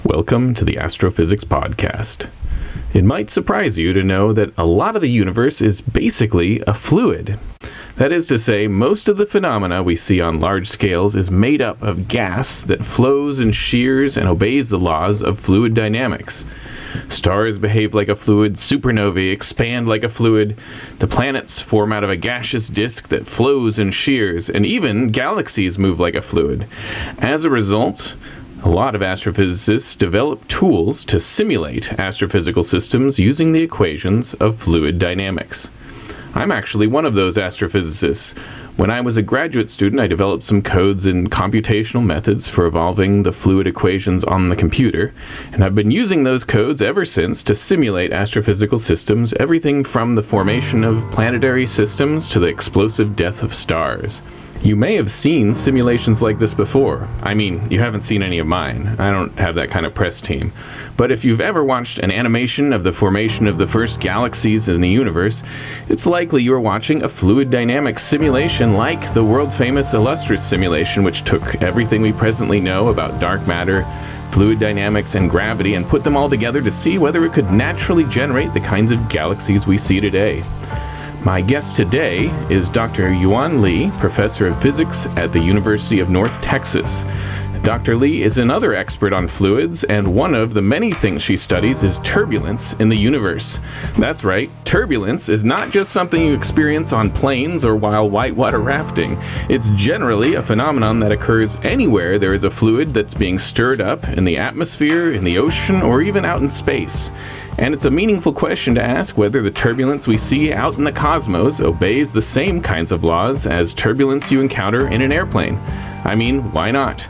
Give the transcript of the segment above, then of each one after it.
Welcome to the Astrophysics Podcast. It might surprise you to know that a lot of the universe is basically a fluid. That is to say, most of the phenomena we see on large scales is made up of gas that flows and shears and obeys the laws of fluid dynamics. Stars behave like a fluid, supernovae expand like a fluid, the planets form out of a gaseous disk that flows and shears, and even galaxies move like a fluid. As a result, a lot of astrophysicists develop tools to simulate astrophysical systems using the equations of fluid dynamics. I'm actually one of those astrophysicists. When I was a graduate student, I developed some codes and computational methods for evolving the fluid equations on the computer, and I've been using those codes ever since to simulate astrophysical systems, everything from the formation of planetary systems to the explosive death of stars. You may have seen simulations like this before. I mean, you haven't seen any of mine. I don't have that kind of press team. But if you've ever watched an animation of the formation of the first galaxies in the universe, it's likely you're watching a fluid dynamics simulation like the world-famous Illustris simulation, which took everything we presently know about dark matter, fluid dynamics, and gravity and put them all together to see whether it could naturally generate the kinds of galaxies we see today. My guest today is Dr. Yuan Li, professor of physics at the University of North Texas. Dr. Li is another expert on fluids, and one of the many things she studies is turbulence in the universe. That's right, turbulence is not just something you experience on planes or while whitewater rafting. It's generally a phenomenon that occurs anywhere there is a fluid that's being stirred up in the atmosphere, in the ocean, or even out in space. And it's a meaningful question to ask whether the turbulence we see out in the cosmos obeys the same kinds of laws as turbulence you encounter in an airplane. I mean, why not?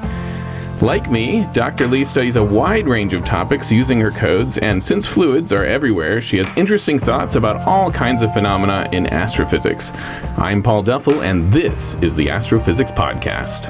Like me, Dr. Li studies a wide range of topics using her codes, and since fluids are everywhere, she has interesting thoughts about all kinds of phenomena in astrophysics. I'm Paul Duffel, and this is the Astrophysics Podcast.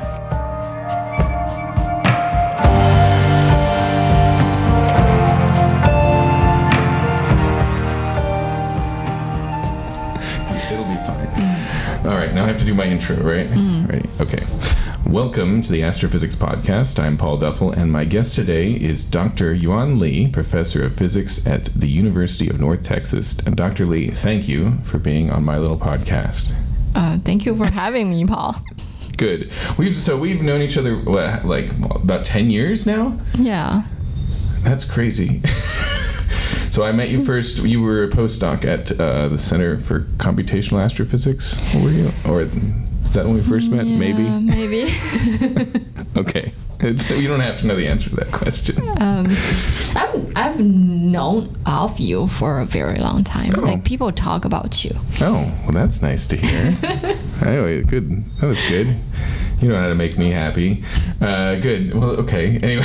It'll be fine. All right, now I have to do my intro, right? Ready? Okay. Welcome to the Astrophysics Podcast. I'm Paul Duffel, and my guest today is Dr. Yuan Li, professor of physics at the University of North Texas. And Dr. Li, thank you for being on my little podcast. Thank you for having me, Paul. Good. We've known each other, about 10 years now? Yeah. That's crazy. So I met you first, you were a postdoc at the Center for Computational Astrophysics, were you? Or is that when we first met? Yeah, maybe. Okay. You don't have to know the answer to that question. I've known of you for a very long time. Oh. Like, people talk about you. Oh, well, that's nice to hear. Anyway, good. That was good. You know how to make me happy. Good. Well, okay. Anyway.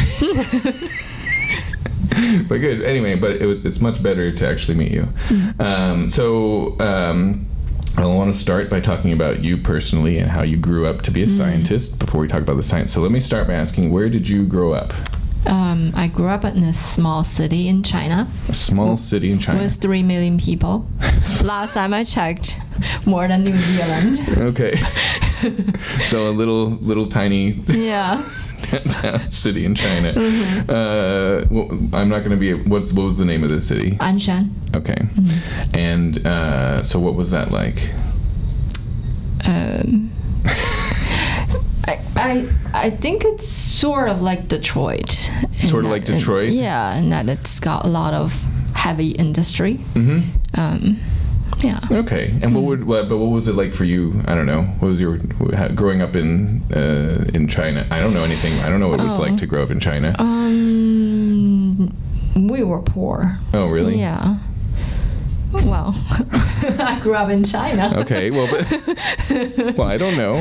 But good. Anyway, but it's much better to actually meet you. I want to start by talking about you personally and how you grew up to be a scientist before we talk about the science. So let me start by asking, where did you grow up? I grew up in a small city in China. A small city in China? With 3 million people. Last time I checked, more than New Zealand. Okay. So a little tiny... Yeah. city in China. I'm not going to be... What was the name of the city? Anshan. Okay. And so what was that like? I think it's sort of like Detroit. Sort of like Detroit? Yeah, and that it's got a lot of heavy industry. Yeah. Okay. And what was it like for you? I don't know. What was your growing up in China? I don't know anything. I don't know what it was like to grow up in China. We were poor. Oh, really? Yeah. Well, I grew up in China. Okay. Well, I don't know.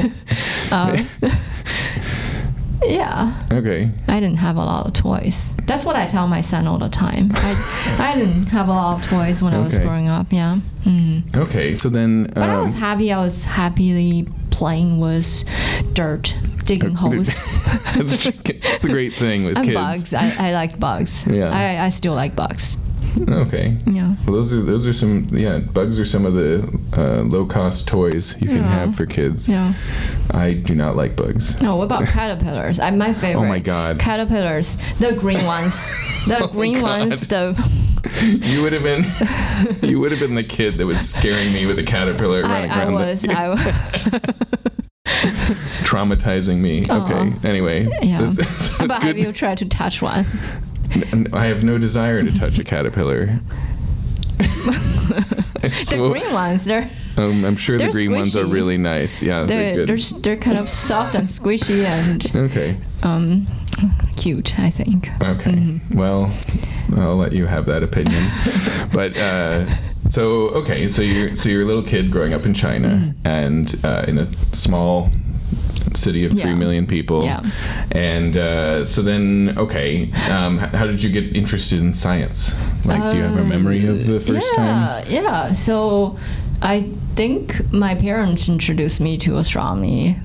Yeah. Okay. I didn't have a lot of toys. That's what I tell my son all the time. I didn't have a lot of toys when I was growing up. Yeah. Okay. So then. But I was happy. I was happily playing with dirt, digging holes. That's a great thing with and kids. Bugs. I liked bugs. Yeah. I still like bugs. Okay. Yeah. Well, those are some, bugs are some of the low-cost toys you can have for kids. Yeah. I do not like bugs. Oh, what about caterpillars? My favorite. Oh my God. Caterpillars, the green ones. The Oh green God. ones, the... You would have been the kid that was scaring me with a caterpillar running I around. was. Traumatizing me. Okay. Anyway. Yeah. That's But good. have you tried to touch one? I have no desire to touch a caterpillar. The green ones, I'm sure the they're green ones are squishy. really nice. Yeah, they're good. they're kind of soft and squishy and Okay. cute, I think. Okay. Mm-hmm. Well, I'll let you have that opinion. But so you're a little kid growing up in China Mm-hmm. and in a small city of 3 million people. Yeah. And so then, how did you get interested in science? Like, do you have a memory of the first time? Yeah. So I think my parents introduced me to astronomy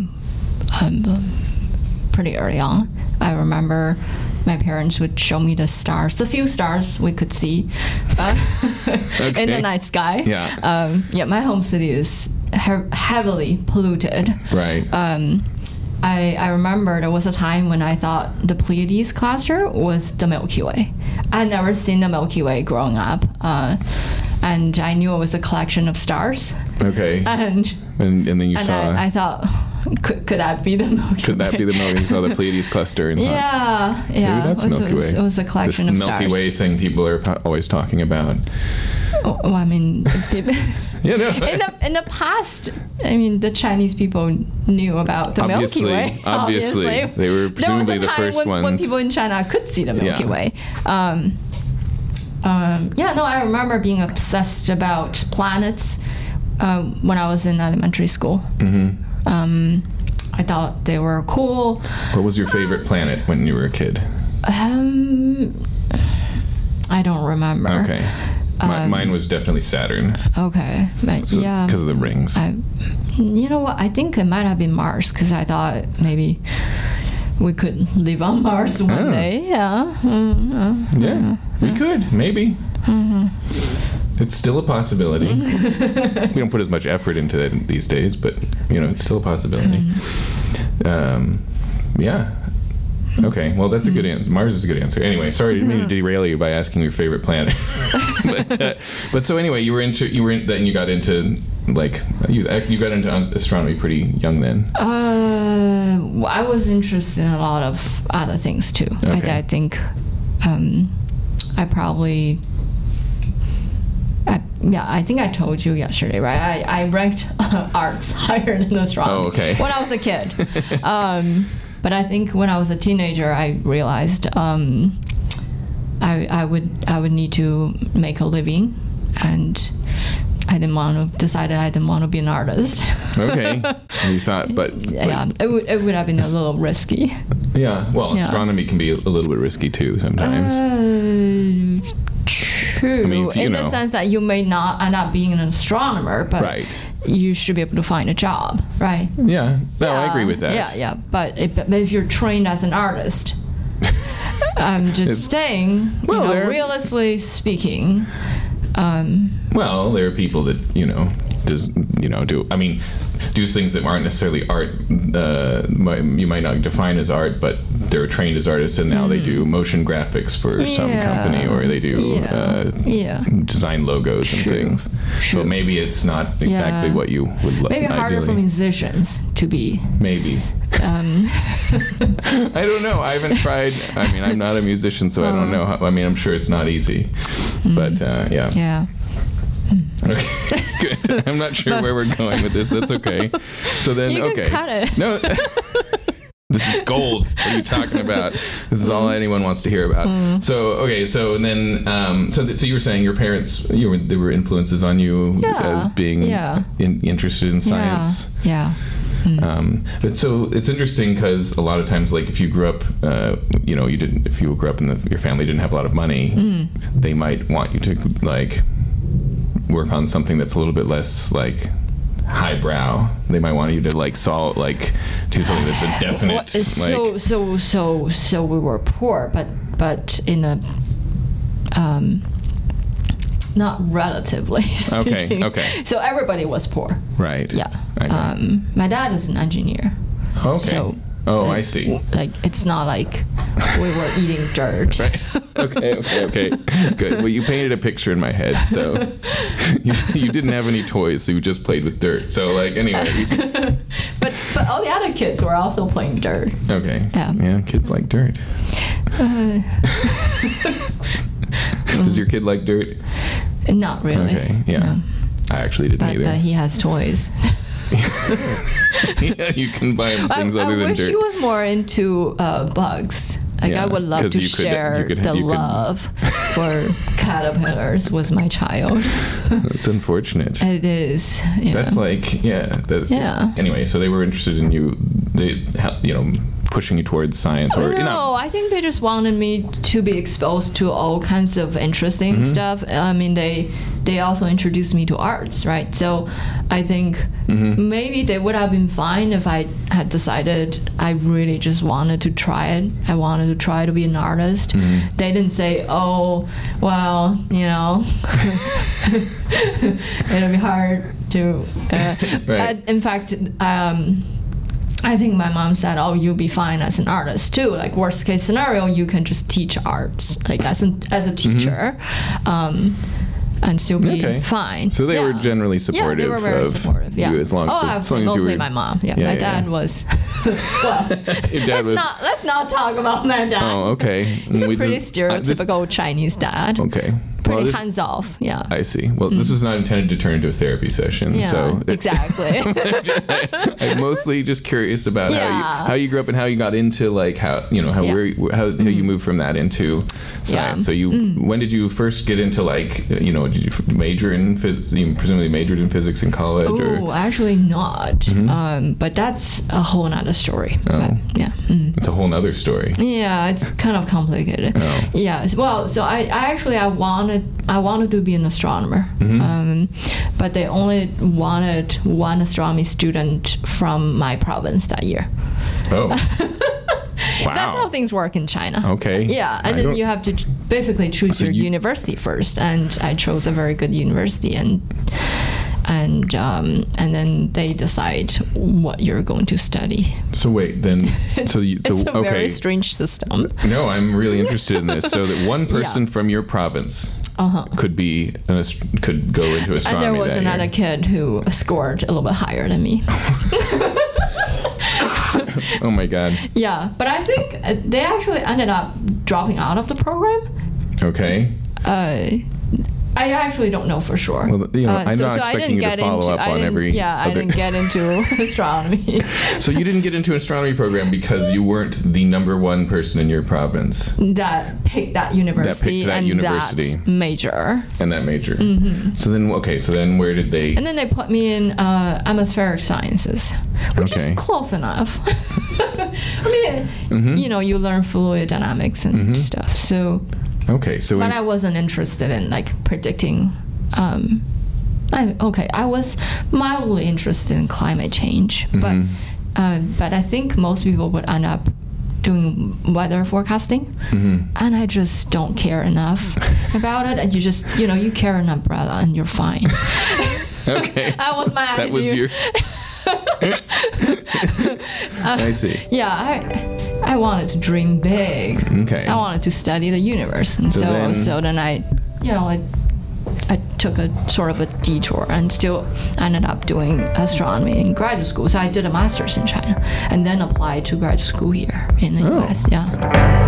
pretty early on. I remember my parents would show me the stars, the few stars we could see in the night sky. Yeah. My home city is heavily polluted. Right. I remember there was a time when I thought the Pleiades cluster was the Milky Way. I'd never seen the Milky Way growing up. And I knew it was a collection of stars. Okay. And then you saw... I thought, could that be the Milky Way? Could that be the Milky Way? You saw the Pleiades cluster and yeah. Maybe that's Milky Way. It was a collection of stars. The Milky Way thing people are always talking about. Oh, I mean... Yeah, no. In the past, I mean, the Chinese people knew about the Milky Way. Obviously. They were presumably the first ones. When people in China could see the Milky Way. I remember being obsessed about planets when I was in elementary school. Mm-hmm. I thought they were cool. What was your favorite planet when you were a kid? I don't remember. Okay. Mine was definitely Saturn. Okay. But yeah. Because of the rings. You know what? I think it might have been Mars because I thought maybe we could live on Mars one day. Yeah. We could. Maybe. Mm-hmm. It's still a possibility. We don't put as much effort into that these days, but, it's still a possibility. Yeah. Okay, well, that's a good answer. Mars is a good answer. Anyway, sorry, I didn't mean to derail you by asking your favorite planet. but so anyway, you got into astronomy pretty young then. I was interested in a lot of other things too. Okay. I think I probably. I think I told you yesterday, right? I ranked arts higher than astronomy. Oh, okay. When I was a kid. But I think when I was a teenager, I realized I would need to make a living, and I didn't want to be an artist. Okay, you thought, but it would have been a little risky. Yeah, well, astronomy can be a little bit risky too sometimes. True. I mean, in the sense that you may not end up being an astronomer, but you should be able to find a job, right? Yeah. No, I agree with that. Yeah. But if you're trained as an artist, I'm just saying, realistically speaking. Well, there are people that do things that aren't necessarily art. You might not define as art, but they're trained as artists, and now they do motion graphics for some company, or they do design logos and things. So maybe it's not exactly what you would like. Maybe harder for musicians to be. Maybe. I don't know. I haven't tried. I mean, I'm not a musician, so I don't know. I'm sure it's not easy, but yeah. Yeah. Okay, good. I'm not sure where we're going with this. That's okay. So then, you can cut it. No, this is gold. What are you talking about? This is all anyone wants to hear about. So okay, so then, so you were saying your parents, there were influences on you as being interested in science. Yeah. But so it's interesting because a lot of times, like if you grew up, if you grew up and your family didn't have a lot of money, they might want you to like work on something that's a little bit less like highbrow. They might want you to like do something that's a definite. So we were poor, but in a not relatively speaking. Okay. So everybody was poor. Right. Yeah. Okay. My dad is an engineer. Okay. So, I see. Like, it's not like we were eating dirt. Right. Okay. Good. Well, you painted a picture in my head. So you didn't have any toys, so you just played with dirt. So, like, anyway. But all the other kids were also playing dirt. Okay. Yeah. Kids like dirt. Does your kid like dirt? Not really. Okay. Yeah. No. I actually didn't either. But he has toys. Yeah, you can buy him things other than I wish dirt. he was more into bugs. Like, Yeah, I would love 'cause to you could- share you could- the you could- love for caterpillars with my child. That's unfortunate. It is. Yeah. That's like, yeah. Yeah. Anyway, so they were interested in you, pushing you towards science, or No, I think they just wanted me to be exposed to all kinds of interesting Mm-hmm. stuff. I mean, they also introduced me to arts, right? So I think Mm-hmm. maybe they would have been fine if I had decided I really just wanted to try it. I wanted to try to be an artist. Mm-hmm. They didn't say, oh, well, it'll be hard to. Right. In fact, I think my mom said, "Oh, you'll be fine as an artist too. Like, worst case scenario, you can just teach arts, like as a teacher, and still be fine." So they were generally supportive. Yeah, they were very of supportive. Yeah. you as long as you mostly were. my mom. Yeah, Yeah, my yeah. dad was. Well, Your dad was. let's not talk about my dad. Oh, okay. He's a pretty stereotypical Chinese dad. Okay. Pretty Well, hands off. Yeah. I see. Well, this was not intended to turn into a therapy session. Yeah, So exactly. I'm mostly just curious about Yeah. how you grew up and how you got into, like, how you moved from that into science. Yeah. So when did you first get into, like, did you major in physics? You presumably majored in physics in college? Oh, actually not. But that's a whole nother story. Oh. But, yeah. It's a whole nother story. Yeah, it's kind of complicated. Oh. Yeah. Well, so I wanted to be an astronomer, but they only wanted one astronomy student from my province that year. Oh. Wow. That's how things work in China. Okay. Yeah, and then you have to basically choose your university first, and I chose a very good university, and then they decide what you're going to study. So wait, then It's a very strange system. No, I'm really interested in this. So that one person from your province could go into astronomy. And there was that another year. kid who scored a little bit higher than me. Oh my God. Yeah, but I think they actually ended up dropping out of the program. Okay. I actually don't know for sure. Well, I'm not expecting you to follow up on every. I didn't get into astronomy. So you didn't get into an astronomy program because you weren't the number one person in your province That picked that university that and university. that major. and that major. So then where did they? And then they put me in atmospheric sciences, which is Okay. close enough. I mean, you learn fluid dynamics and stuff. So, Okay, so but I wasn't interested in like predicting. I was mildly interested in climate change, but I think most people would end up doing weather forecasting, and I just don't care enough about it. And you just, you carry an umbrella and you're fine. okay, That was my that was attitude. your. I see. Yeah, I wanted to dream big. Okay. I wanted to study the universe, and so then I took a sort of a detour and still ended up doing astronomy in graduate school. So I did a master's in China and then applied to graduate school here in the US. Yeah.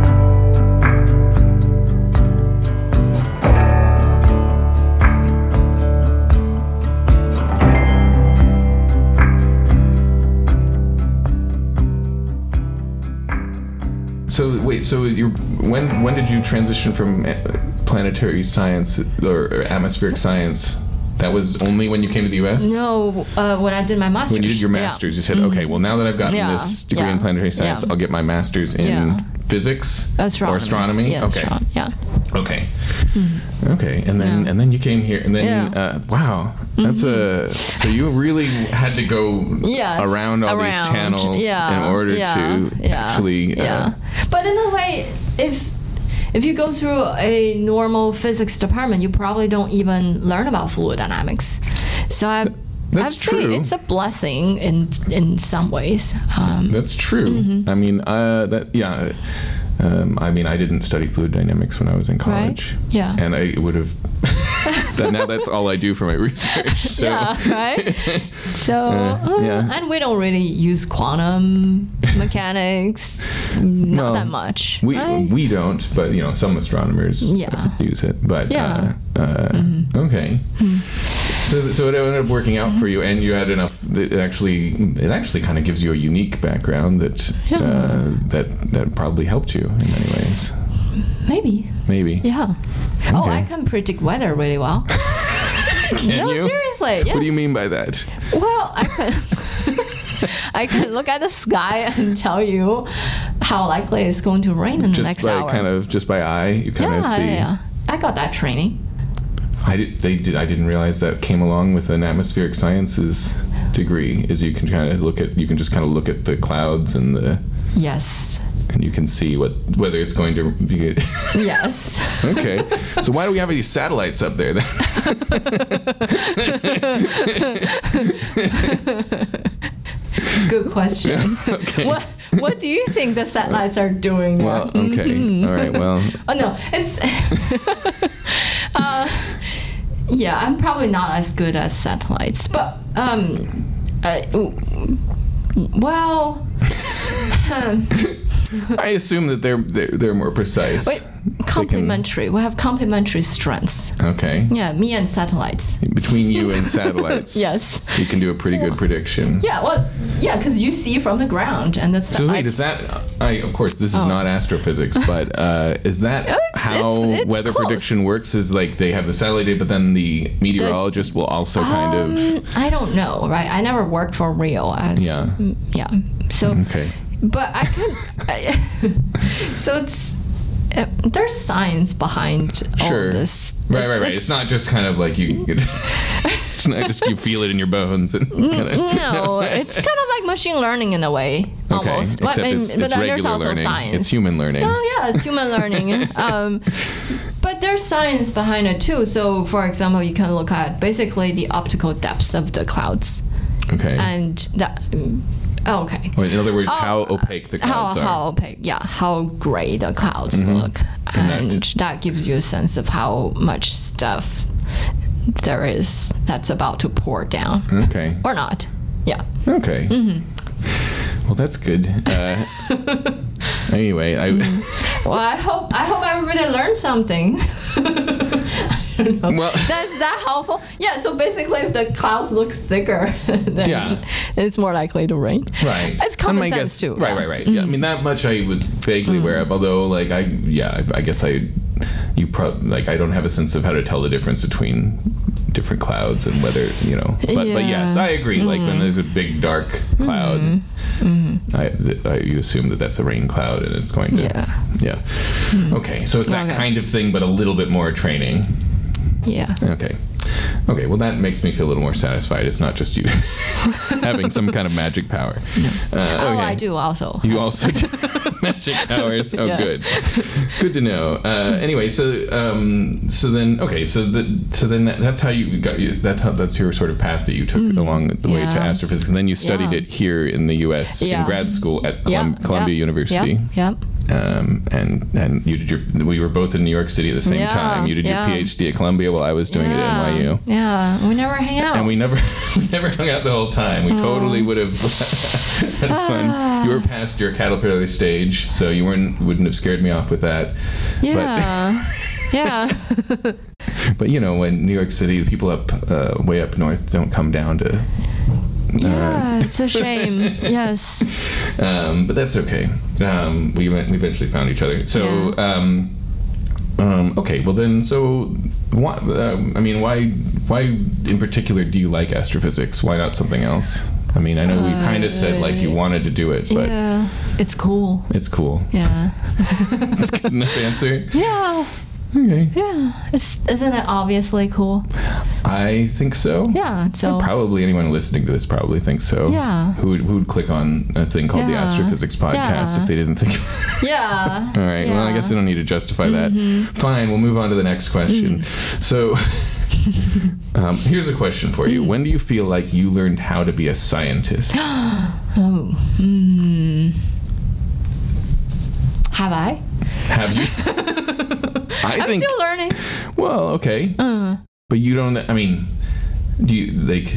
So wait, when did you transition from planetary science or atmospheric science? That was only when you came to the U.S.? No, when I did my master's. When you did your master's, you said, okay, well, now that I've gotten this degree in planetary science, I'll get my master's in physics or astronomy? Yeah, okay. Okay. Okay. And then you came here, and then wow, that's so you really had to go around all these channels in order to actually. But in a way, if you go through a normal physics department, you probably don't even learn about fluid dynamics. So I'd say it's a blessing in some ways. That's true. I mean, I mean, I didn't study fluid dynamics when I was in college. Right? Yeah. And I would have... now that's all I do for my research. So. Yeah, right? So, and we don't really use quantum mechanics, not that much. We don't, but, some astronomers use it. But, okay. So it ended up working out for you, and you had enough. It actually kind of gives you a unique background that probably helped you in many ways. Maybe. Yeah. Okay. Oh, I can predict weather really well. Can you? Seriously. Yes. What do you mean by that? Well, I can look at the sky and tell you how likely it's going to rain in the next hour. Just by eye, you kind of see. Yeah. I got that training. I didn't realize that came along with an atmospheric sciences degree. Is you can just kind of look at the clouds and the. Yes. And you can see whether it's going to be. Yes. Okay. So why do we have these satellites up there then? Good question. Okay. What do you think the satellites are doing there? Well, okay. All right. Well. Oh no, it's. Yeah, I'm probably not as good as satellites, but well. I assume that they're more precise. Wait, complementary. We have complementary strengths. Okay. Yeah, me and satellites. Between you and satellites. Yes. You can do a pretty good prediction. Yeah, well, because you see from the ground, and the satellites. So wait, is that? Of course, this is not astrophysics, but is that how weather prediction works? Is like they have the satellite data, but then the meteorologist will also kind of. I don't know, right? I never worked for real. Yeah. So. Okay. But I could. So it's there's science behind all this. Right. It's not just kind of like you. It's not just you feel it in your bones. And it's kind of, no, it's kind of like machine learning in a way, almost. Except it's but then there's also learning. science. It's human learning. Oh yeah, it's human learning. But there's science behind it too. So, for example, you can look at basically the optical depth of the clouds. Okay. And that. Okay. Well, in other words, how opaque the clouds are. How opaque, yeah. How gray the clouds look. And that gives you a sense of how much stuff there is that's about to pour down. Okay. Or not. Yeah. Okay. Well, that's good. Anyway, well, I hope everybody learned something. Well, that's that helpful? Yeah, so basically if the clouds look thicker, then it's more likely to rain. Right. It's common sense too. Right. Yeah, I mean, that much I was vaguely aware of, although, like, I guess I don't have a sense of how to tell the difference between different clouds and whether, but yes, I agree. Like, when there's a big dark cloud, you assume that that's a rain cloud and it's going to... Okay, so it's that kind of thing, but a little bit more training. Yeah. Okay, well, that makes me feel a little more satisfied. It's not just you having some kind of magic power. No. I do also. You also do magic powers? Oh, good. Good to know. Anyway, so then that's how you got that's your sort of path that you took along the way to astrophysics, and then you studied it here in the U.S. in grad school at Columbia University. Yep. And we were both in New York City at the same time. You did your PhD at Columbia while I was doing it at NYU. Yeah, we never hang out. And we never hung out the whole time. We totally would have had fun. You were past your caterpillar stage, so you wouldn't have scared me off with that. Yeah. But when New York City, the people way up north don't come down to. It's a shame. Yes. But that's okay. We eventually found each other. So, okay. Well then, so why in particular do you like astrophysics? Why not something else? I mean, I know we kind of said like you wanted to do it, but it's cool. It's cool. Yeah. That's good enough answer. Yeah. Okay. Yeah, isn't it obviously cool? I think so. Yeah, so Probably anyone listening to this probably thinks so. Yeah. Who would click on a thing called the Yeah. Astrophysics Podcast Yeah. if they didn't think? yeah. All right. Well, I guess I don't need to justify that. Fine. We'll move on to the next question. So, here's a question for you. When do you feel like you learned how to be a scientist? Oh. Have I? Have you? I I'm think. still learning. Well, okay. But you don't. I mean, do you like?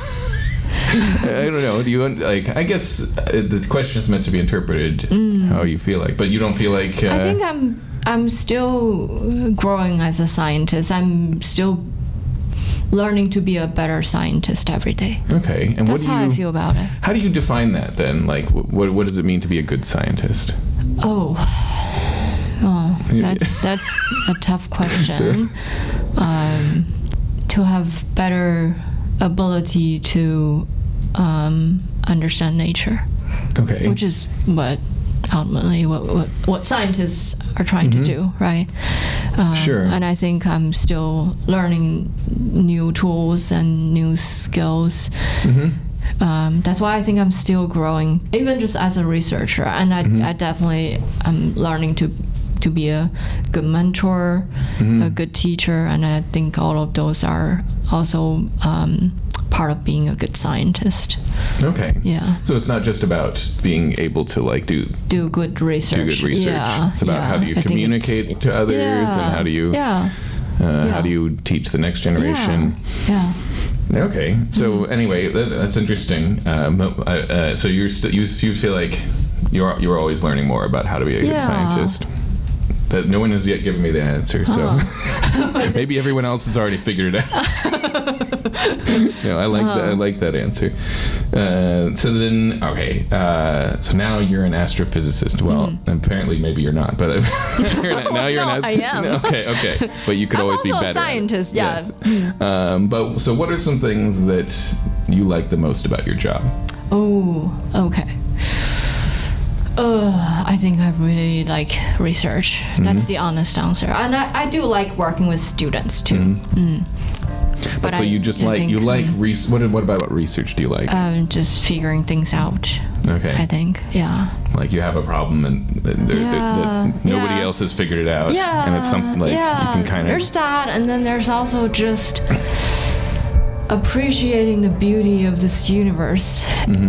I don't know. Do you like? I guess the question is meant to be interpreted how you feel like, but you don't feel like. I think I'm still growing as a scientist. I'm still learning to be a better scientist every day. Okay, and That's how I feel about it. How do you define that then? Like, what does it mean to be a good scientist? Oh, that's a tough question. To have better ability to understand nature, Okay. which is what ultimately what scientists are trying to do, right? Sure. And I think I'm still learning new tools and new skills. That's why I think I'm still growing, even just as a researcher. And I definitely am learning to be a good mentor, a good teacher, and I think all of those are also part of being a good scientist. Okay. Yeah. So it's not just about being able to like do good research. Yeah. It's about how do you I think communicate to others and how do you how do you teach the next generation. Yeah. Okay. So anyway, that's interesting. So you feel like you're always learning more about how to be a good scientist. That no one has yet given me the answer, so maybe everyone else has already figured it out. I like that answer. So then, okay. So now you're an astrophysicist. Well, apparently, maybe you're not, but now you're an. I am. Okay. But you could always be better. I'm also a scientist. Yes. But so, what are some things that you like the most about your job? Oh, okay. I think I really like research. That's the honest answer. And I do like working with students too. But so you just like what about research do you like? Just figuring things out. Okay. I think, yeah. Like you have a problem and nobody else has figured it out. Yeah. And it's something like you can kind of. There's that, and then there's also just appreciating the beauty of this universe.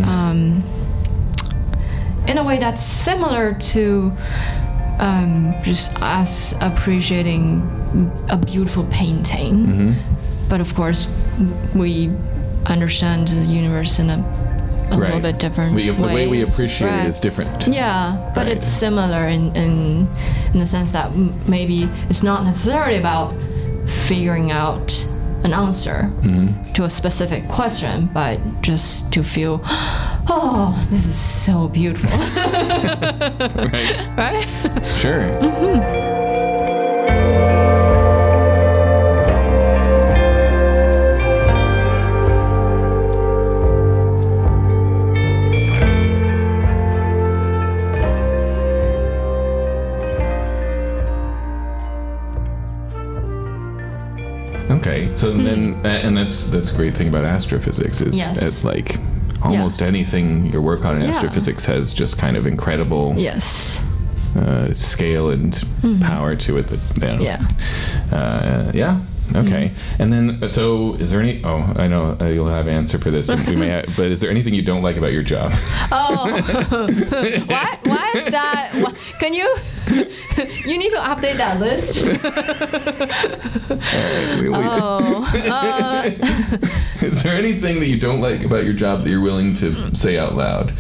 In a way that's similar to just us appreciating a beautiful painting. But of course, we understand the universe in a little bit different way. The way we appreciate it is different. Yeah, but it's similar in the sense that maybe it's not necessarily about figuring out an answer to a specific question, but just to feel, oh, this is so beautiful. Right? Sure. Okay, so then, and that's a great thing about astrophysics is it's like almost anything you work on in astrophysics has just kind of incredible scale and power to it. Okay. And then, so is there any? Oh, I know you'll have an answer for this. And we may, but is there anything you don't like about your job? Oh, why is that? Can you? You need to update that list. Is there anything that you don't like about your job that you're willing to say out loud?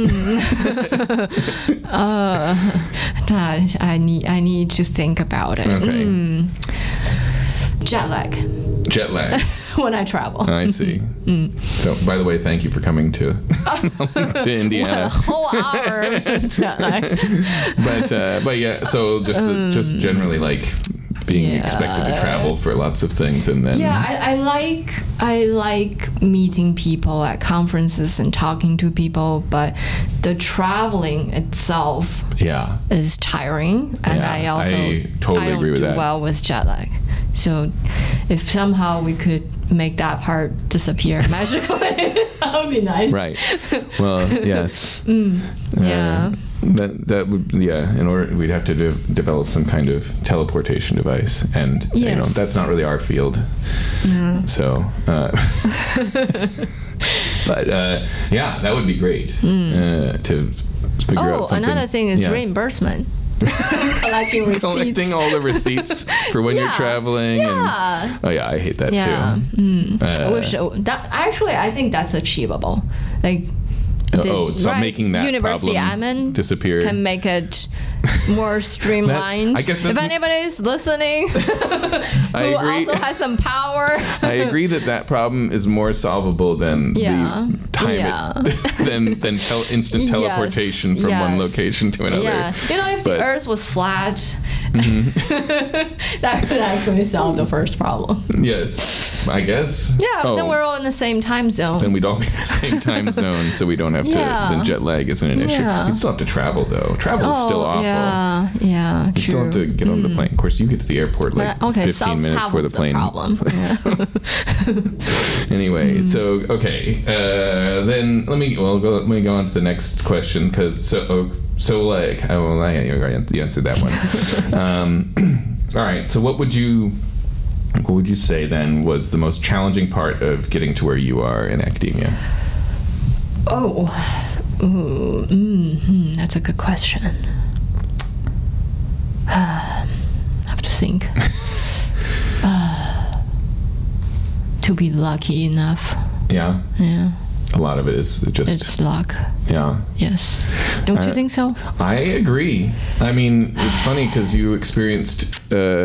I need to think about it. Okay. Jet lag. When I travel. I see. So, by the way, thank you for coming to Indiana. A whole hour jet lag. But yeah. So just generally, like being expected to travel for lots of things, and then I like meeting people at conferences and talking to people, but the traveling itself is tiring, and I totally agree with don't that. do well with jet lag. So if somehow we could make that part disappear magically, that would be nice. Right. Well, yes. Yeah. That would in order we'd have to develop some kind of teleportation device, and that's not really our field. Yeah. So but that would be great to figure out something. Another thing is reimbursement. Collecting receipts. Collecting all the receipts for when you're traveling. Yeah. And I hate that too. I wish I think that's achievable. Like making that University problem admin disappear can make it more streamlined. I guess if anybody is listening who agree. also has some power, I agree that problem is more solvable than the time than instant teleportation from one location to another. Yeah, if the Earth was flat, that could actually solve the first problem. Yes, I guess. Yeah, then we're all in the same time zone. Then we'd all be in the same time zone, so we don't have to. Then jet lag isn't an issue. You still have to travel though. Travel is still awful. Yeah, you still have to get on the plane. Of course, you get to the airport 15 minutes before the plane. Problem. Anyway, so then let me go on to the next question, because you answered that one. All right, so what would you say then was the most challenging part of getting to where you are in academia? That's a good question. I have to think. To be lucky enough. Yeah. Yeah. A lot of it is just... It's luck. Yeah. Yes. Don't you think so? I agree. I mean, it's funny because you experienced...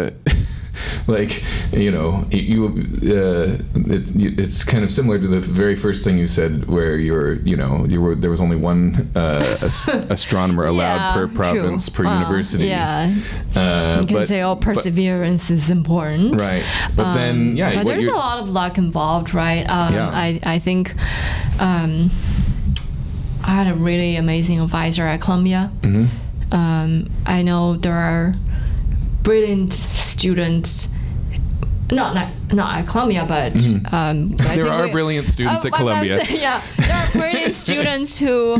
it's kind of similar to the very first thing you said, where there was only one astronomer allowed per province, per university. Yeah. You can say, perseverance is important. Right. But then, but there's a lot of luck involved, right? I think I had a really amazing advisor at Columbia. Mm-hmm. I know there are brilliant students, not at Columbia, but there are brilliant students at Columbia. There are brilliant students who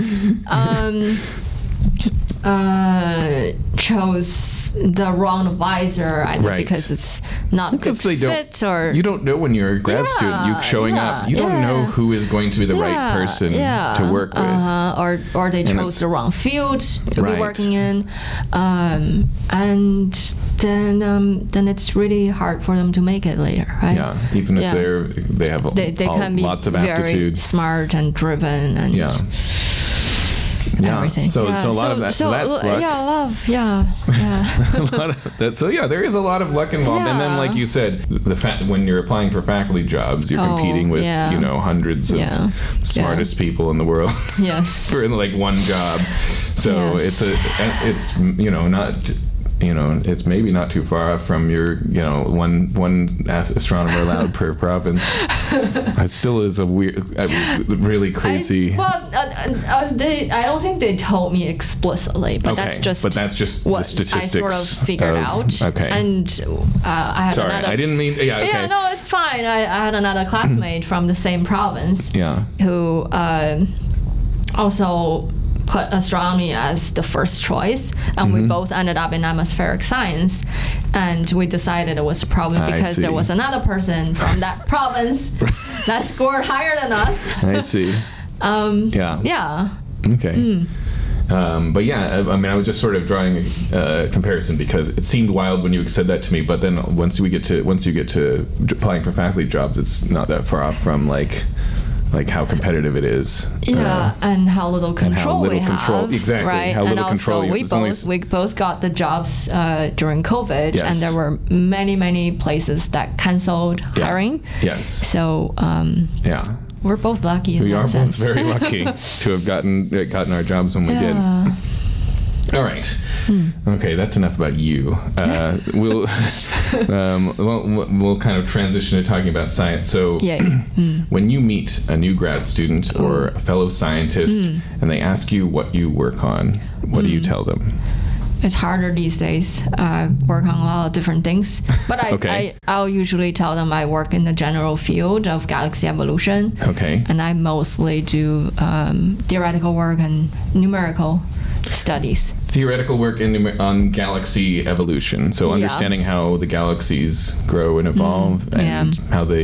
chose the wrong advisor, either because it's not a good fit, or you don't know when you're a grad student. You showing up, you don't know who is going to be the right person to work with, or they chose the wrong field to be working in, and then it's really hard for them to make it later, right? Yeah, even if they have they can be lots of aptitude, very smart and driven, and everything. So a lot of that. So that's luck. Love. A lot of that. So there is a lot of luck involved. And then, like you said, when you're applying for faculty jobs, you're competing with hundreds of smartest people in the world. Yes. For one job. So it's not. It's maybe not too far off from your, one astronomer allowed per province. It still is a weird, really crazy. I don't think they told me explicitly, but that's just what the statistics I sort of figured out. Okay. And I had another. I didn't mean. Yeah. Okay. Yeah. No, it's fine. I had another classmate from the same province. Yeah. Who also put astronomy as the first choice, and we both ended up in atmospheric science, and we decided it was probably because there was another person from that province that scored higher than us. I see. Yeah. Okay. But I was just sort of drawing a comparison because it seemed wild when you said that to me. But then once you get to applying for faculty jobs, it's not that far off from like how competitive it is. And how little control we have. Exactly. Right? How little and control also, we both got the jobs during COVID, and there were many places that canceled hiring. Yes. So we're both lucky in we that are sense. both very lucky to have gotten our jobs when we did. All right. Okay, that's enough about you. We'll kind of transition to talking about science. So, when you meet a new grad student or a fellow scientist, and they ask you what you work on, what do you tell them? It's harder these days. I work on a lot of different things, but I'll usually tell them I work in the general field of galaxy evolution. Okay. And I mostly do theoretical work and numerical studies. Theoretical work on galaxy evolution. So understanding how the galaxies grow and evolve, and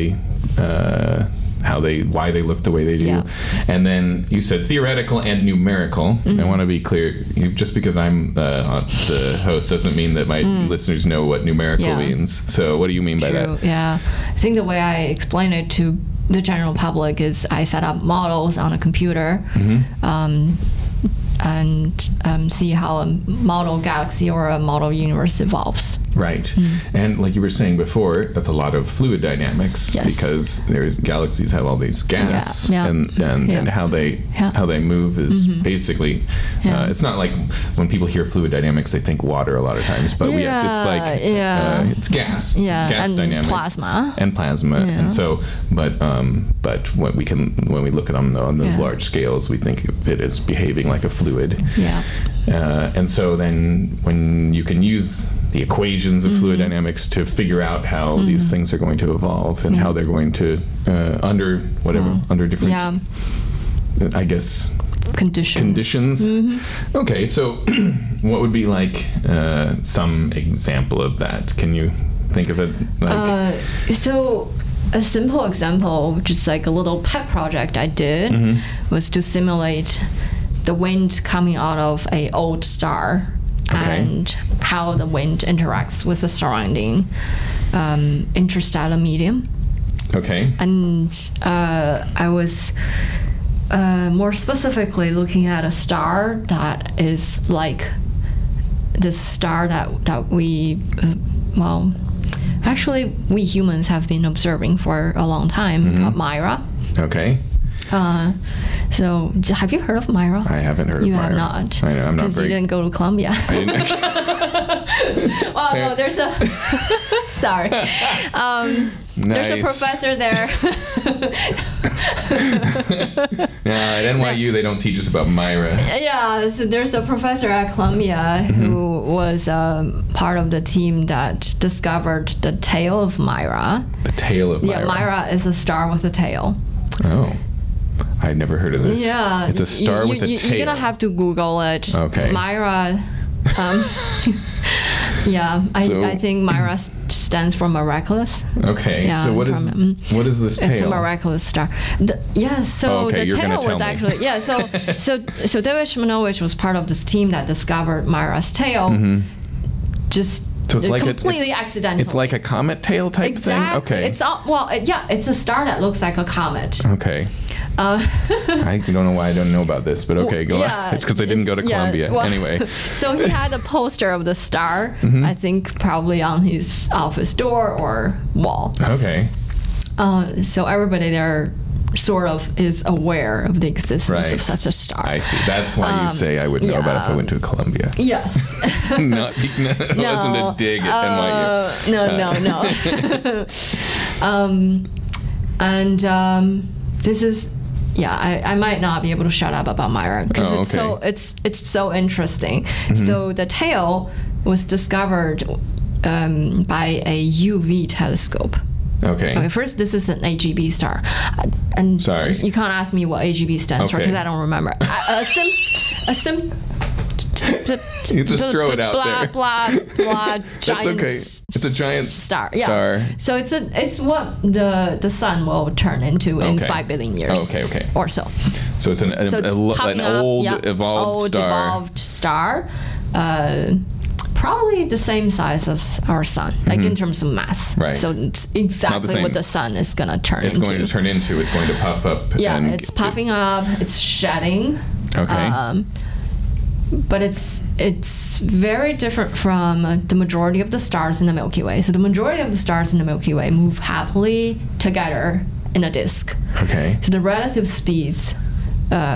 why they look the way they do. Yeah. And then you said theoretical and numerical. I want to be clear, just because I'm the host doesn't mean that my listeners know what numerical means. So what do you mean by that? Yeah. I think the way I explain it to the general public is I set up models on a computer and see how a model galaxy or a model universe evolves. Right. And like you were saying before, that's a lot of fluid dynamics, because galaxies have all these gas and how they move is basically it's not like when people hear fluid dynamics they think water a lot of times, but yes, it's like it's gas. Gas and dynamics. Plasma. And so but when we look at them on those large scales, we think of it as behaving like a fluid. And so then when you can use the equations of fluid dynamics to figure out how these things are going to evolve and how they're going to under different I guess conditions. Okay, so what would be like some example of that? Can you think of it? So a simple example, just like a little pet project I did, was to simulate the wind coming out of an old star and how the wind interacts with the surrounding interstellar medium. Okay. And I was more specifically looking at a star that is like this star that we, actually we humans have been observing for a long time, called Mira. Okay. So have you heard of Mira? I haven't heard of Mira. You have not. I know, I'm not because you didn't go to Columbia. I didn't actually. Well, no, there's a sorry. There's a professor there. At NYU they don't teach us about Mira. Yeah, so there's a professor at Columbia who was part of the team that discovered the tail of Mira. The tail of Mira. Yeah, Mira is a star with a tail. Oh. I'd never heard of this. Yeah. It's a star with a tail. You're going to have to Google it. Okay. Mira. I think Mira stands for miraculous. Okay. Yeah, so what is this tail? It's a miraculous star. The tail was actually so David Shimonovich was part of this team that discovered Mira's tail. So it's like completely accidental. It's like a comet tail type thing? Okay. It's a star that looks like a comet. Okay. I don't know why I don't know about this, but okay, go on. It's because I didn't go to Columbia. Anyway. So he had a poster of the star, I think probably on his office door or wall. Okay. So everybody there sort of is aware of the existence of such a star. I see. That's why you say I would know about it if I went to Columbia. Yes. It wasn't a dig at NYU. This is, I might not be able to shut up about Mira because it's so interesting. So the tail was discovered by a UV telescope. Okay. First, this is an AGB star, and you can't ask me what AGB stands for because I don't remember. You just throw it out there. Blah giant. It's a giant star. Yeah. So it's what the sun will turn into in 5 billion years. Okay. Or so. So it's an old evolved star. Probably the same size as our sun, like in terms of mass. Right. So it's exactly what the sun is going to turn into. It's going to turn into. It's going to puff up. Yeah, it's puffing up. It's shedding. Okay. But it's very different from the majority of the stars in the Milky Way. So the majority of the stars in the Milky Way move happily together in a disk. Okay. So the relative speeds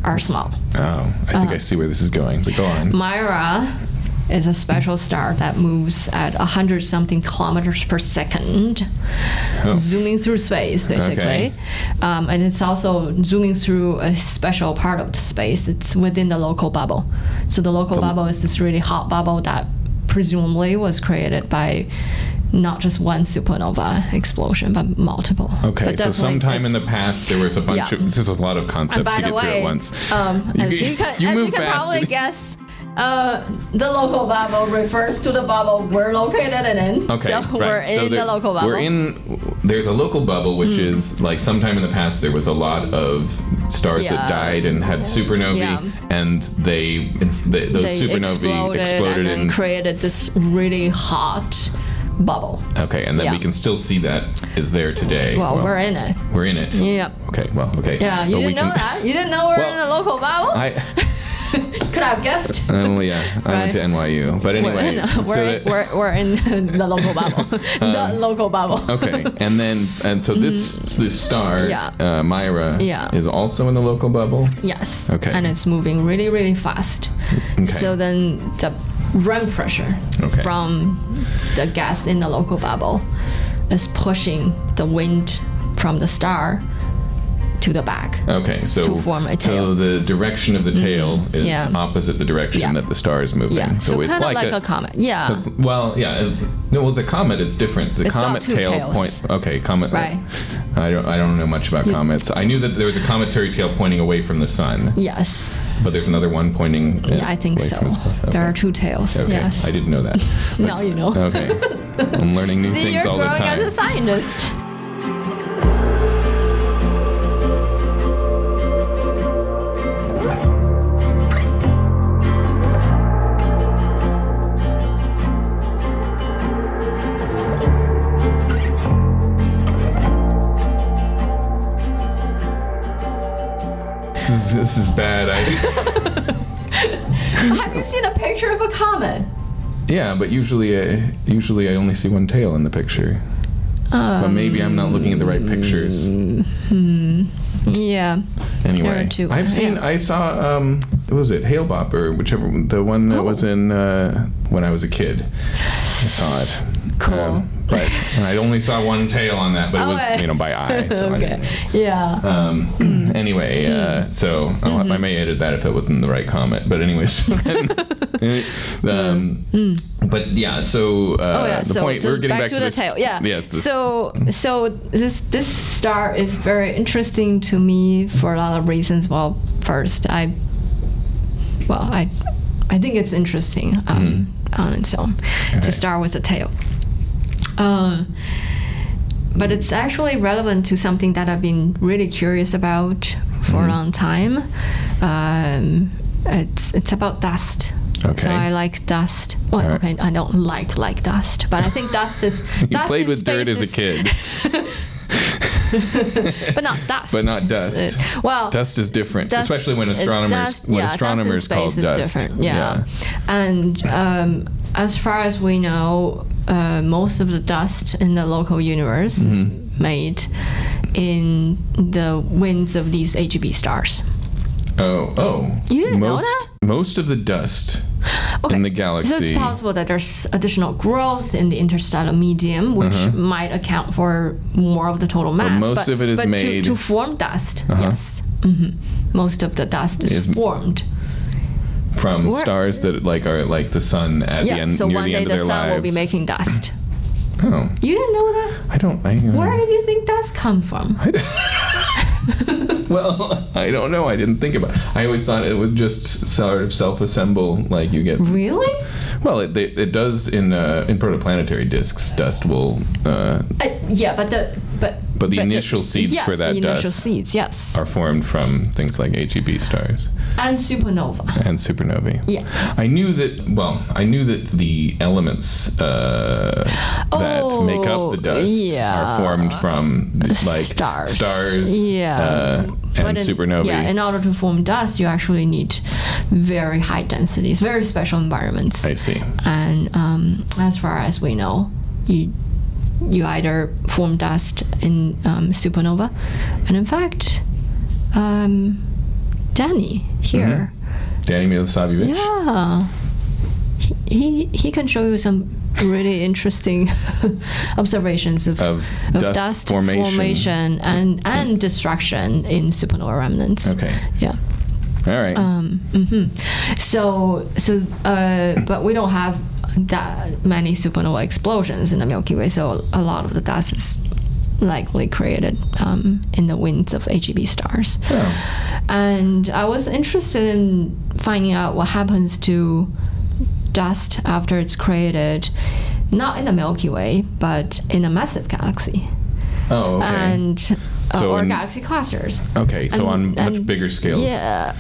are small. Oh, I think I see where this is going, but go on. Mira is a special star that moves at 100-something kilometers per second, zooming through space, basically. Okay. And it's also zooming through a special part of the space. It's within the local bubble. So the local bubble is this really hot bubble that presumably was created by not just one supernova explosion, but multiple. Okay, but so sometime in the past there was a bunch of... This is a lot of concepts to get through at once. As you can probably guess, the local bubble refers to the bubble we're located in. Okay, so right. we're in the local bubble. There's a local bubble, which is like sometime in the past there was a lot of stars that died and had supernovae, and those supernovae exploded and created this really hot bubble. Okay, and then we can still see that is there today. Well, we're in it. We're in it. Yeah. Okay, well, okay. Yeah, you didn't know that? You didn't know we're in a local bubble? Could I have guessed? Yeah, I went to NYU. But anyway, we're in the local bubble. The local bubble. Okay, and so this star, Mira, is also in the local bubble? Yes. Okay. And it's moving really, really fast. Okay. So then the REM pressure from the gas in the local bubble is pushing the wind from the star to the back. Okay, so to form a tail. So the direction of the tail is opposite the direction that the star is moving. Yeah. So it's kind of like a comet. Yeah. The comet, it's different. The comet tail point. Okay, comet. Right. I don't know much about comets. I knew that there was a cometary tail pointing away from the sun. Yes. But there's another one pointing. I think so. Okay. There are two tails. Okay. Yes. I didn't know that. Now you know. Okay. I'm learning new things all the time. See, you're growing as a scientist. This is bad. Have you seen a picture of a comet? Yeah, but usually I only see one tail in the picture. But maybe I'm not looking at the right pictures. Yeah. Anyway, I saw what was it, Hale-Bopp or whichever, the one that was in when I was a kid. I saw it. Cool. But I only saw one tail on that, but it was by eye. So okay. Yeah. Anyway, so I may edit that if it wasn't the right comment. But anyways, but yeah. So the point we're getting back to the tail. Yeah. Yes. So this star is very interesting to me for a lot of reasons. Well, first, I think it's interesting on its own to start with a tail. But it's actually relevant to something that I've been really curious about for a long time. It's about dust. Okay. So I like dust. Well, okay, I don't like dust, but I think dust is. You played with dirt as a kid. But not dust. But not dust. Dust is different, especially when astronomers call dust. Is different. Yeah. And as far as we know, most of the dust in the local universe is made in the winds of these AGB stars. Oh. You didn't know that? Most of the dust in the galaxy. So it's possible that there's additional growth in the interstellar medium, which might account for more of the total mass. But most of it is made to form dust. Yes. Most of the dust is formed from stars that are like the sun at the end, so near the end of their lives. So one day the sun will be making dust. Oh. You didn't know that? I don't. Where did you think dust come from? Well, I don't know. I didn't think about it. I always thought it would just sort of self-assemble, like you get. Really? Well, it does in protoplanetary disks. Dust will. But the initial seeds for that dust are formed from things like AGB stars and supernovae. Yeah, I knew that the elements that make up the dust are formed from like stars. And supernovae. Yeah, in order to form dust, you actually need very high densities, very special environments. I see. And as far as we know, you either form dust in supernova, and in fact, Danny here. Danny Milosavljevic. Yeah. He can show you some really interesting observations of dust formation and destruction in supernova remnants. Okay. Yeah. All right. But we don't have that many supernova explosions in the Milky Way, so a lot of the dust is likely created in the winds of AGB stars. Oh. And I was interested in finding out what happens to dust after it's created, not in the Milky Way, but in a massive galaxy. Oh, okay. And or galaxy clusters. Okay, so on much bigger scales. Yeah,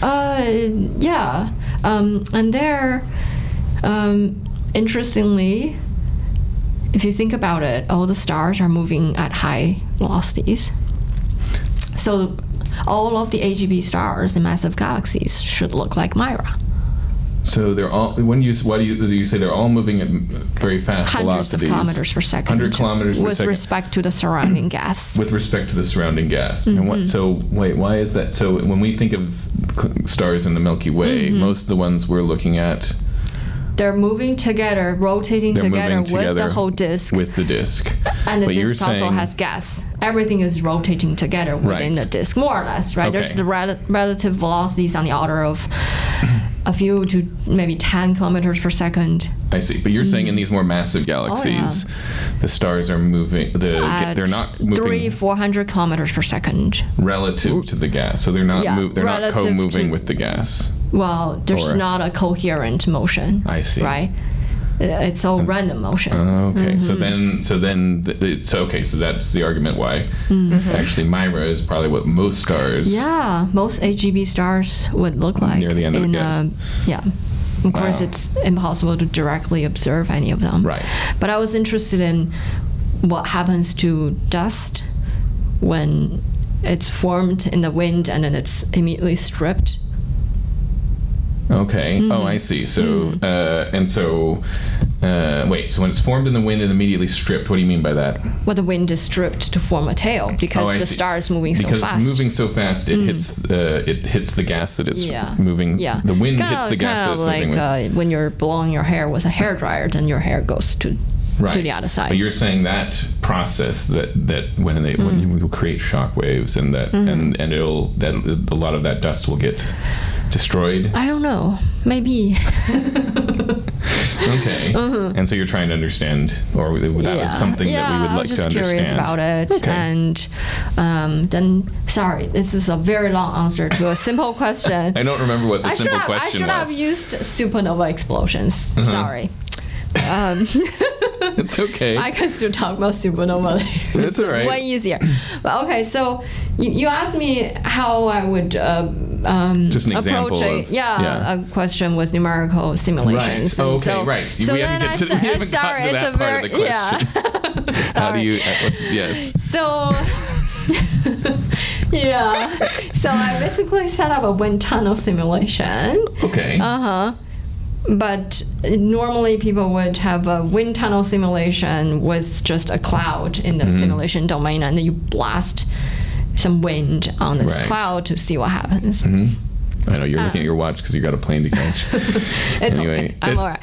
and there, interestingly, if you think about it, all the stars are moving at high velocities. So all of the AGB stars in massive galaxies should look like Myra. So they're all, when you say they're all moving at very fast Hundreds velocities? of kilometers per second. 100 kilometers per second. With respect to the surrounding gas. With respect to the surrounding gas. And why is that? So when we think of stars in the Milky Way, most of the ones we're looking at, they're moving together, rotating together with the whole disk. With the disk. And the disk also has gas. Everything is rotating together within the disk, more or less, right? Okay. There's the relative velocities on the order of a few to maybe 10 kilometers per second. I see. But you're saying in these more massive galaxies, the stars are moving, they're not moving 300-400 kilometers per second. Relative to the gas. So they're not co-moving with the gas. Well, there's not a coherent motion. I see. Right? It's all random motion. Okay, so that's the argument why actually Myra is probably what most stars. Yeah, most AGB stars would look like near the end of the gas. Yeah. Of course, it's impossible to directly observe any of them. Right. But I was interested in what happens to dust when it's formed in the wind and then it's immediately stripped. Okay. Oh, I see. So, so when it's formed in the wind and immediately stripped, what do you mean by that? Well, the wind is stripped to form a tail because the star is moving so fast. Because it's moving so fast, it hits the gas that it's moving. Yeah. The wind hits the gas that it's moving with. Kind of like when you're blowing your hair with a hairdryer, then your hair goes to the other side. But you're saying that process that when you create shock waves and that and a lot of that dust will get destroyed? I don't know. Maybe. Okay. And so you're trying to understand, or that was something that we would like to understand. Yeah, I was just curious about it. Okay. And then, sorry, this is a very long answer to a simple question. I don't remember what the simple question was. I should have used supernova explosions. Sorry. It's okay. I can still talk about supernova later. It's all right. Way easier. But okay, so you asked me how I would just an approach a question with numerical simulations. Right. Okay, right. So we haven't gotten to that part of the question. How do you? Yes. So. So I basically set up a wind tunnel simulation. Okay. But normally people would have a wind tunnel simulation with just a cloud in the simulation domain, and then you blast some wind on this cloud to see what happens. I know you're looking at your watch because you got a plane to catch. It's okay. I'm all right.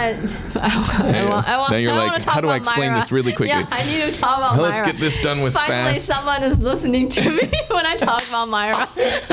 Now you're like, how do I explain this really quickly? Yeah, I need to talk about Myra. Let's get this done with fast. Finally, someone is listening to me when I talk about Myra.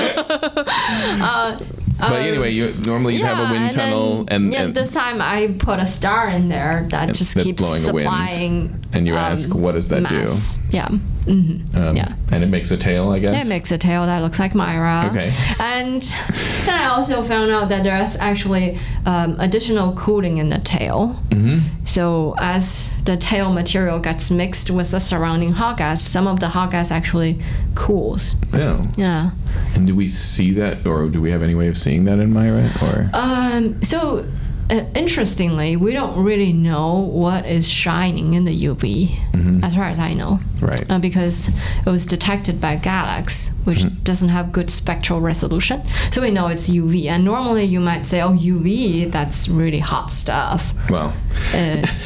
But anyway, you'd have a wind tunnel, and this time I put a star in there that just keeps blowing supplying. Wind. And you ask, what does that mass. Do? Yeah. And it makes a tail, I guess. It makes a tail that looks like Myra. Okay. And then I also found out that there's actually additional cooling in the tail. So as the tail material gets mixed with the surrounding hot gas, some of the hot gas actually cools. Oh. Yeah. And do we see that, or do we have any way of seeing that in Myra? Or interestingly, we don't really know what is shining in the UV, as far as I know. Right. Because it was detected by GALAX, which doesn't have good spectral resolution. So we know it's UV. And normally you might say, oh, UV, that's really hot stuff. Well,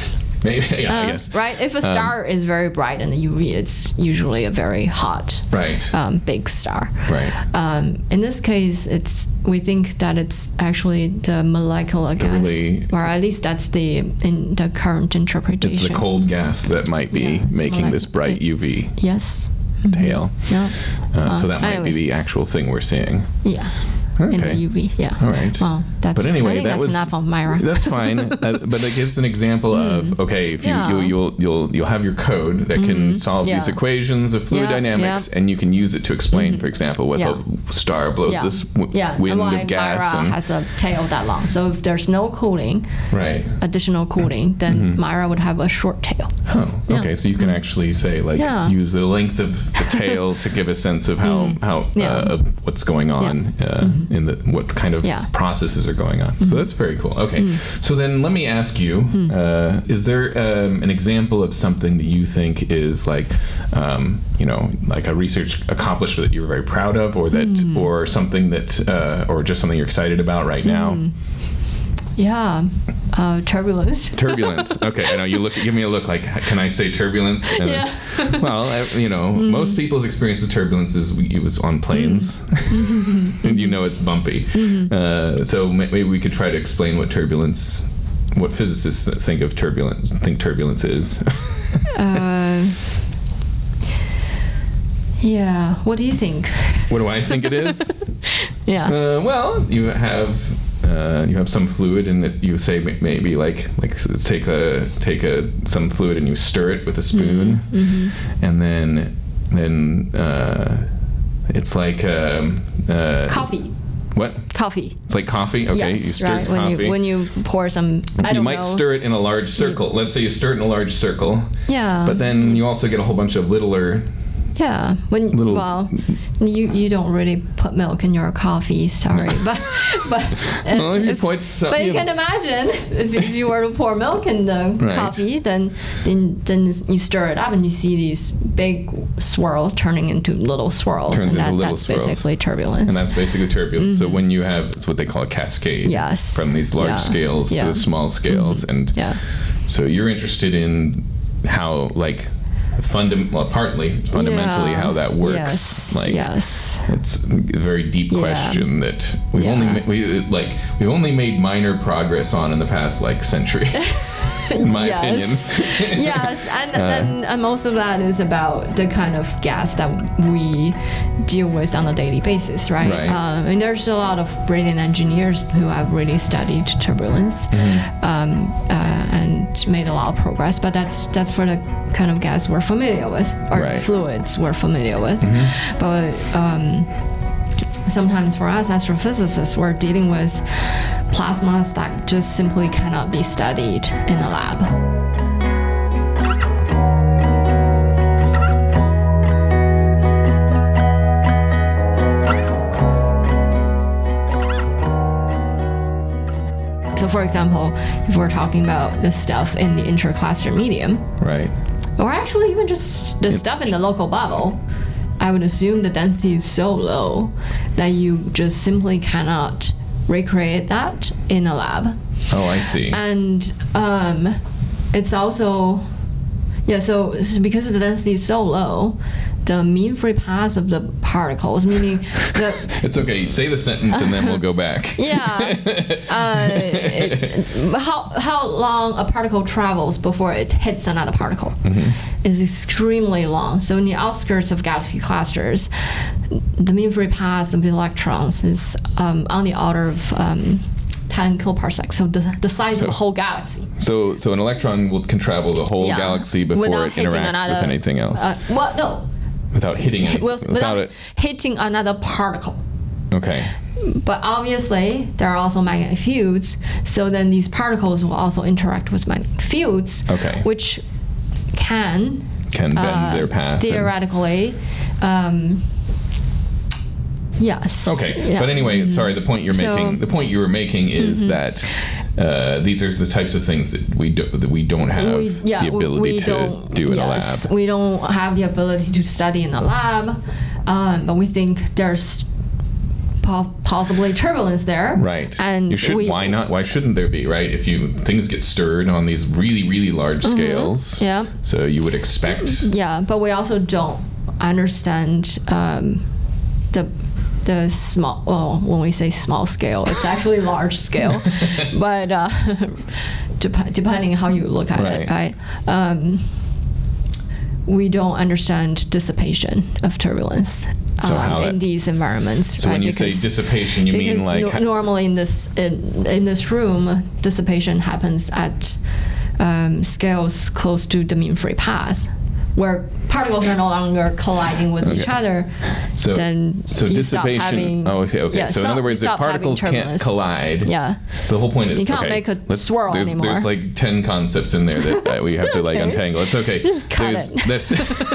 Maybe, yeah, I guess. Right? If a star is very bright in the UV, it's usually a very hot, Right. big star. Right. In this case, we think that it's actually the molecular gas, really- or at least that's in the current interpretation. It's the cold gas that might be making this bright UV Yes. tail. Yeah. So that might anyways. be the actual thing we're seeing. Yeah. In the Okay. UV, yeah. All right. Well, But anyway, I think that that's was enough of Myra. That's fine, but it gives an example of okay, if you'll have your code that can solve these Yeah. equations of fluid Yeah, dynamics, yeah. and you can use it to explain, for example, what Yeah. the star blows this wind and why of gas Myra and has a tail that long. So if there's no cooling, right. additional cooling, then Myra would have a short tail. Oh, okay. So you can actually say like Yeah. use the length of the tail to give a sense of how Yeah. what's going on in the what kind of Yeah. processes are going on. So that's very cool. Okay. So then let me ask you: is there an example of something that you think is like like a research accomplishment that you're very proud of, or that or something that or just something you're excited about right now? Yeah, turbulence. Turbulence. Okay, I know you look. Give me a look. Like, can I say turbulence? And Yeah. Well, most people's experience with turbulence is it was on planes, and it's bumpy. So maybe we could try to explain what physicists think turbulence is. Yeah. What do you think? What do I think it is? Yeah. Well, you have some fluid, and that you say maybe like take some fluid and you stir it with a spoon, and then it's like Coffee. What? Coffee. It's like coffee. Okay, Yes, you stir right. coffee. When you pour some, you might stir it in a large circle. Let's say you stir it in a large circle. Yeah. But then you also get a whole bunch of littler. Yeah, you don't really put milk in your coffee, sorry, but Well, if you put some, but you can imagine if you were to pour milk in the Right. coffee, then you stir it up and you see these big swirls turning into little swirls, Turns and into little that's swirls. basically turbulence. And that's basically turbulence. So when you have, it's what they call a cascade. Yes. From these large Yeah. scales to Yeah. the small scales, and Yeah. so you're interested in how, like, fundamentally Yeah. how that works. Yes. Like, yes. it's a very deep question that we've only made minor progress on in the past century. In my opinion. Yes, and most of that is about the kind of gas that we deal with on a daily basis, right? Right. And there's a lot of brilliant engineers who have really studied turbulence and made a lot of progress. But that's for the kind of gas we're familiar with, or Right. fluids we're familiar with. But sometimes for us astrophysicists, we're dealing with plasmas that just simply cannot be studied in a lab. So for example, if we're talking about the stuff in the intercluster medium, Right. or actually even just the stuff in the local bubble, I would assume the density is so low that you just simply cannot recreate that in a lab. Oh, I see. And it's also, so because the density is so low, the mean free path of the particles, meaning the It's okay. You say the sentence and then we'll go back. how long a particle travels before it hits another particle is extremely long. So in the outskirts of galaxy clusters, the mean free path of the electrons is on the order of 10 kiloparsecs, so the size of a whole galaxy. So an electron can travel the whole galaxy before Without it hitting interacts with anything else. Without hitting it. Without hitting another particle. Okay. But obviously, there are also magnetic fields, so then these particles will also interact with magnetic fields, which can bend their path. Theoretically, yes. Okay. Yeah. But anyway, sorry, the point you were making is that these are the types of things that we don't have the ability to do in a lab. We don't have the ability to study in a lab, but we think there's possibly turbulence there. Right. And you should. Why not? Why shouldn't there be? Right. If things get stirred on these really, really large scales. Yeah. So you would expect. Yeah, but we also don't understand the small. Well, when we say small scale, it's actually large scale. But depending how you look at it, right? We don't understand dissipation of turbulence in these environments. So right? when you say dissipation, you mean like normally in this room, dissipation happens at scales close to the mean free path, where particles are no longer colliding with each other. So you dissipation. Having, okay. Yeah, so in other words, if particles can't collide. Yeah. So the whole point is you can't make a swirl anymore. There's like 10 concepts in there that we have to like untangle. It's okay. Just cut it. That's.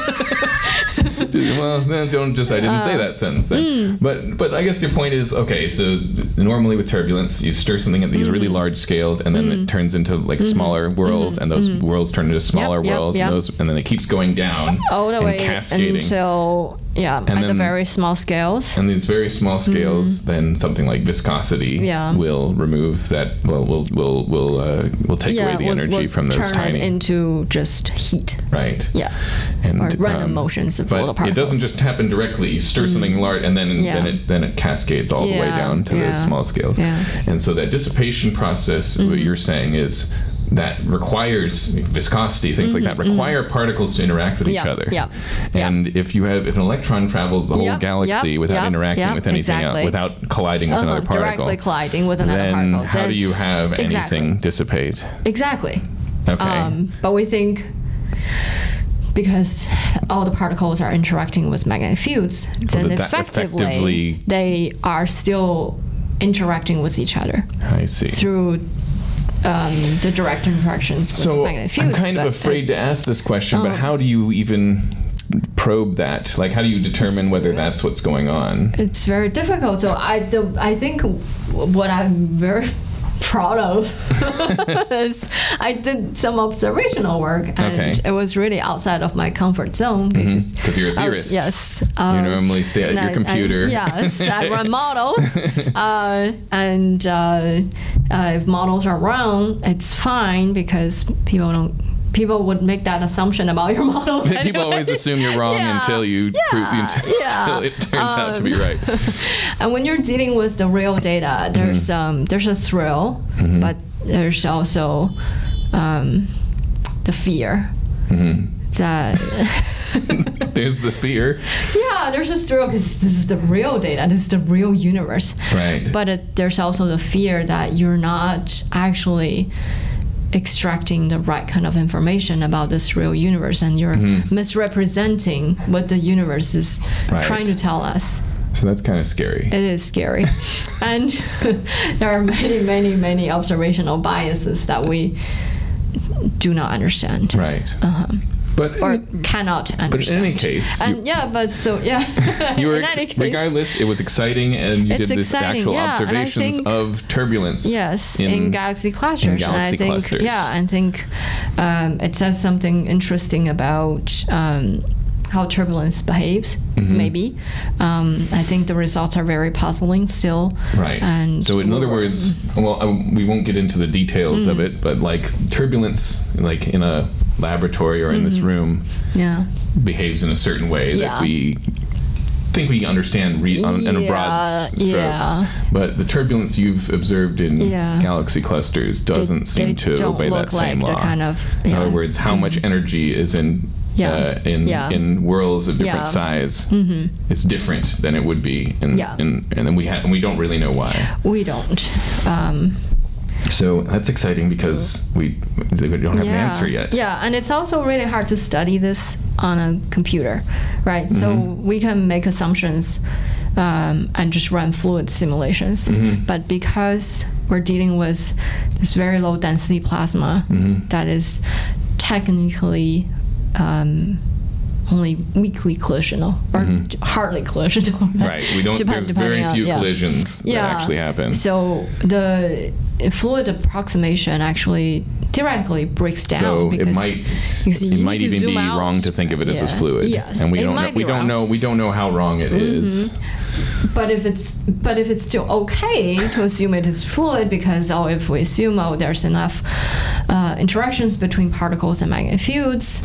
Well, then don't just. I didn't say that sentence then. But I guess your point is okay. So normally with turbulence, you stir something at these really large scales, and then it turns into like smaller whirls, and those whirls turn into smaller whirls, and then it keeps going down all the way cascading until at the very small scales. And these very small scales, then something like viscosity will remove that. Will take away the energy from those turn it into just heat. Right. Yeah. And or random motions of little particles. It doesn't just happen directly. You stir something large, and then it cascades all the way down to those small scales. Yeah. And so that dissipation process, what you're saying is that requires viscosity, things like that, require particles to interact with each other. Yeah. And if an electron travels the whole galaxy without interacting with anything else, without colliding with another particle, directly colliding with another particle, how do you have anything dissipate? Exactly. Okay. But we think because all the particles are interacting with magnetic fields, then effectively they are still interacting with each other. I see. Through the direct interactions with magnetic fields. I'm kind of afraid to ask this question, but how do you even probe that? Like, how do you determine whether that's what's going on? It's very difficult. So I think what I'm very proud of is I did some observational work, and it was really outside of my comfort zone because you're a theorist. Yes. You normally stay at your computer. Yes, I run models, and if models are wrong, it's fine because people would make that assumption about your models. Anyway. People always assume you're wrong until you until it turns out to be right. And when you're dealing with the real data, there's a thrill, but there's also the fear. There's the fear. Yeah, there's a thrill because this is the real data. This is the real universe. Right. But there's also the fear that you're not actually extracting the right kind of information about this real universe, and you're misrepresenting what the universe is trying to tell us. So that's kind of scary. It is scary. And there are many, many, many observational biases that we do not understand. Right. Or cannot understand. But in any case, you were regardless. It was exciting, and you did this actual observations of turbulence. Yes, in galaxy clusters. I think it says something interesting about how turbulence behaves. Maybe I think the results are very puzzling still. Right. And so in other words, we won't get into the details of it, but like turbulence, like in a laboratory or in this room, behaves in a certain way that we think we understand in a broad strokes. But the turbulence you've observed in galaxy clusters doesn't seem to obey that same law. In other words, how much energy is in whirls of different size, it's different than it would be and then we don't really know why. We don't. So that's exciting because we don't have an answer yet. Yeah, and it's also really hard to study this on a computer, right? So we can make assumptions and just run fluid simulations. But because we're dealing with this very low density plasma that is technically only weakly collisional or hardly collisional. Right. We don't. There's very few collisions that actually happen. So the fluid approximation actually theoretically breaks down. So because it might even be wrong to think of it as a fluid. Yes, and we it don't might be wrong. don't know how wrong it is. But if it's still okay to assume it is fluid, because if we assume there's enough interactions between particles and magnetic fields,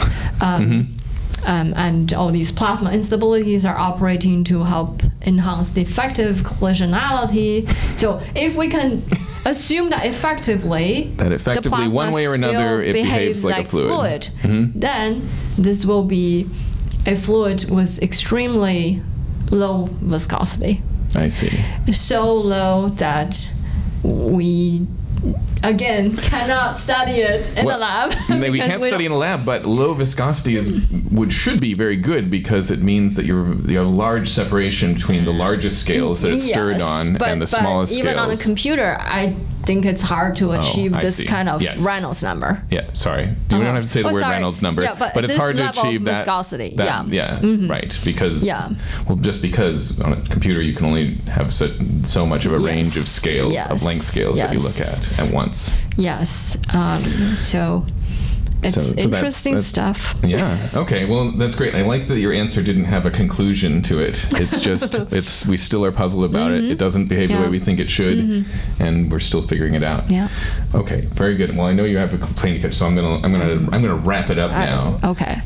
and all these plasma instabilities are operating to help enhance the effective collisionality. So if we can assume that effectively the plasma one way or another it behaves like a fluid, then this will be a fluid with extremely low viscosity. I see. So low that we again cannot study it in a lab. We can't study in a lab, but low viscosity should be very good, because it means that you have large separation between the largest scales that it's stirred on and the smallest scales. Even on a computer, I think it's hard to achieve this kind of Reynolds number. Yeah, sorry. You don't have to say the word Reynolds number, but it's hard to achieve that viscosity. Right, because just because on a computer you can only have so much of a range of scales, of length scales that you look at once. Yes. So it's interesting stuff. Yeah. Okay. Well, that's great. I like that your answer didn't have a conclusion to it. It's just we still are puzzled about it. It doesn't behave the way we think it should, and we're still figuring it out. Yeah. Okay. Very good. Well, I know you have a plane to catch, so I'm gonna wrap it up now. Okay.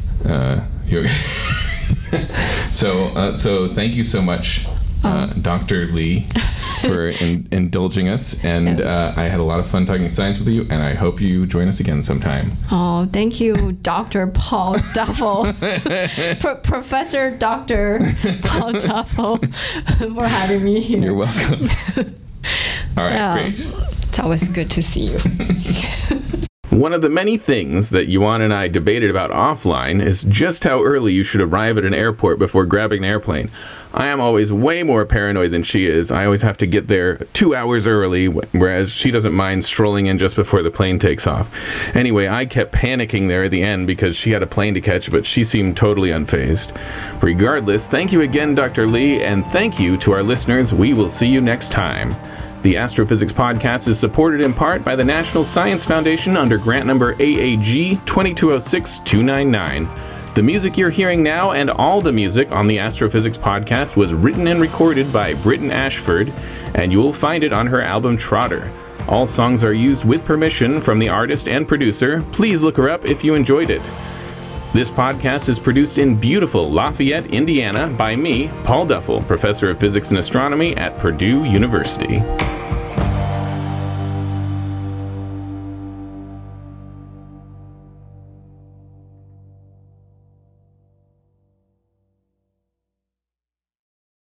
So thank you so much, Dr. Li, for indulging us, and I had a lot of fun talking science with you, and I hope you join us again sometime. Oh, thank you, Dr. Paul Duffel, Professor Dr. Paul Duffel, for having me here. You're welcome. All right, great. It's always good to see you. One of the many things that Yuan and I debated about offline is just how early you should arrive at an airport before grabbing an airplane. I am always way more paranoid than she is. I always have to get there 2 hours early, whereas she doesn't mind strolling in just before the plane takes off. Anyway, I kept panicking there at the end because she had a plane to catch, but she seemed totally unfazed. Regardless, thank you again, Dr. Li, and thank you to our listeners. We will see you next time. The Astrophysics Podcast is supported in part by the National Science Foundation under grant number AAG 2206299. The music you're hearing now and all the music on the Astrophysics Podcast was written and recorded by Britton Ashford, and you will find it on her album Trotter. All songs are used with permission from the artist and producer. Please look her up if you enjoyed it. This podcast is produced in beautiful Lafayette, Indiana by me, Paul Duffel, Professor of Physics and Astronomy at Purdue University.